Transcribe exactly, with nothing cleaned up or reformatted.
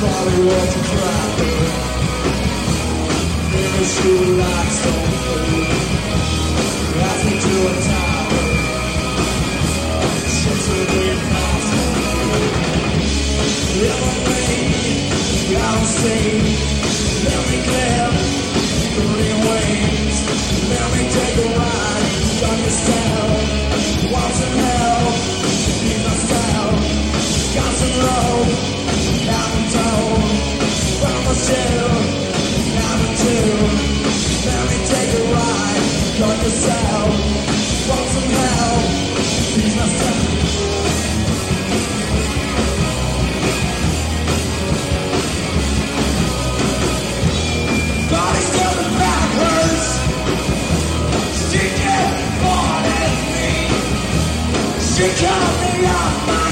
Probably was a trapper. Never shoot like stone food. Ask me to a tower. Ships will be impossible. Everything I'll see. Let me live. Burning wings. Let me take a ride. Understand. What's in hell? Be my style. Got some road. I'm in town. From a jail. I'm in tune. Let me take a ride. Cut the sound. Want some help? Be my style. Body's coming backwards. She did more than me. She cut me off my